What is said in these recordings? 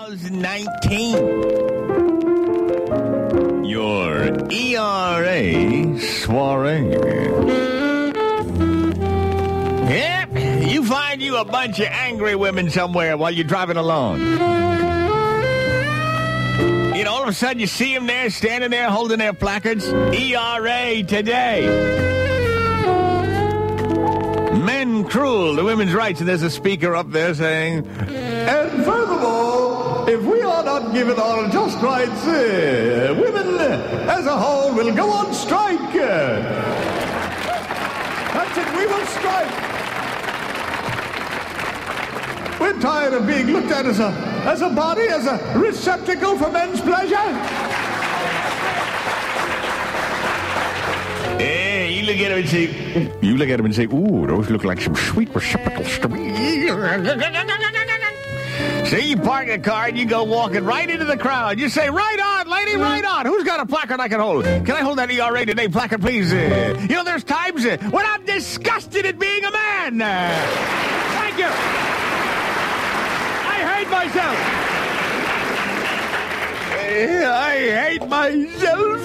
2019. Your ERA soiree. Yep, you find you a bunch of angry women somewhere while you're driving along. You know, all of a sudden you see them there, standing there, holding their placards. ERA today. Men cruel to women's rights, and there's a speaker up there saying, and furthermore, if we are not given our just rights, women as a whole will go on strike. That's it, we will strike. We're tired of being looked at as a body, as a receptacle for men's pleasure. Hey, you look at him and say, ooh, those look like some sweet receptacles to me. So you park a car and you go walking right into the crowd. You say, right on, lady, right on. Who's got a placard I can hold? Can I hold that ERA today placard, please? You know, there's times when I'm disgusted at being a man. Thank you. I hate myself. I hate myself.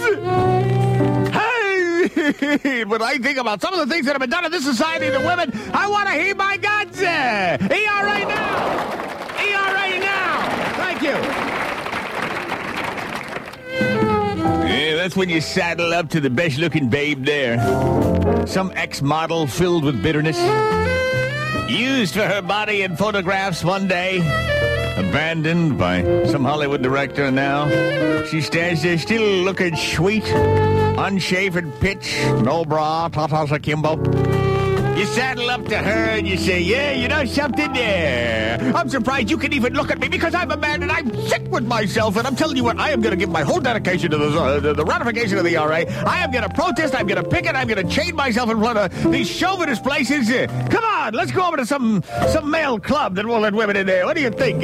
When I think about some of the things that have been done in this society to women, I want to heave my guts. ERA now. ERA now. Thank you. Yeah, that's when you saddle up to the best-looking babe there. Some ex-model filled with bitterness. Used for her body in photographs one day. Abandoned by some Hollywood director now. She stands there still looking sweet. Unshaven pitch, no bra, tatas akimbo. You saddle up to her and you say, yeah, you know something there. I'm surprised you can even look at me because I'm a man and I'm sick with myself. And I'm telling you what, I am going to give my whole dedication to the ratification of the ERA. I am going to protest, I'm going to picket, I'm going to chain myself in front of these chauvinist places. Come on, let's go over to some male club that won't let women in there. What do you think?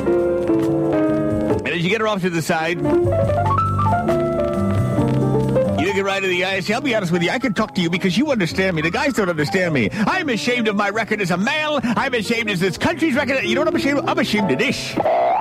And as you get her off to the side, you look it right in the eyes. See, I'll be honest with you. I can talk to you because you understand me. The guys don't understand me. I'm ashamed of my record as a male. I'm ashamed of this country's record. You know what I'm ashamed of? I'm ashamed of this.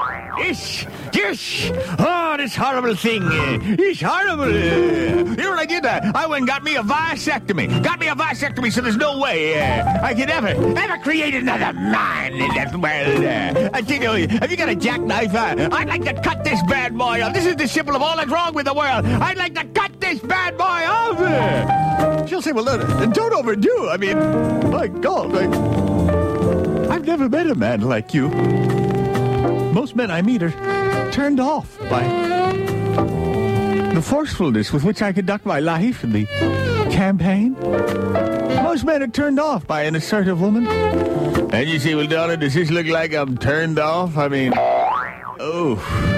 This. Oh, this horrible thing. It's horrible. You know what I did? I went and got me a vasectomy. So there's no way I could ever create another man in that world. I tell you, have you got a jackknife? I'd like to cut this bad boy off. This is the symbol of all that's wrong with the world. I'd like to cut this bad boy off. She'll say, well, don't overdo. I mean, my God, I've never met a man like you. Most men I meet are turned off by the forcefulness with which I conduct my life in the campaign. Most men are turned off by an assertive woman. And you say, well, Donna, does this look like I'm turned off? I mean, oh,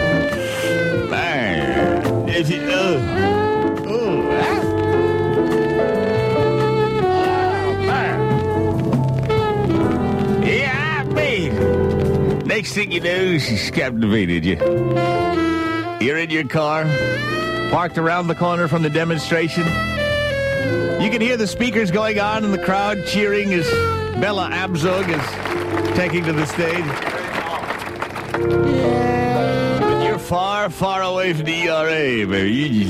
man. Is it, next thing you know, she's captivated you. You're in your car, parked around the corner from the demonstration. You can hear the speakers going on and the crowd cheering as Bella Abzug is taking to the stage. But you're far, far away from the ERA, baby.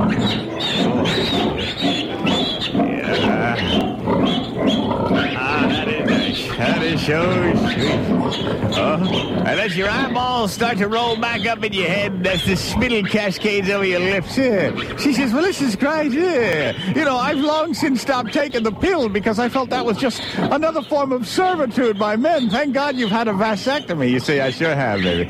That is so sweet. And as your eyeballs start to roll back up in your head, as the spittle cascades over your lips, she says, well, this is great. You know, I've long since stopped taking the pill because I felt that was just another form of servitude by men. Thank God you've had a vasectomy. You say, I sure have, baby.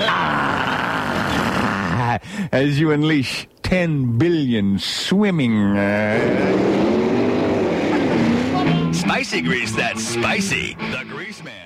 As you unleash 10 billion swimming... Spicy grease, that's spicy. The Grease Man.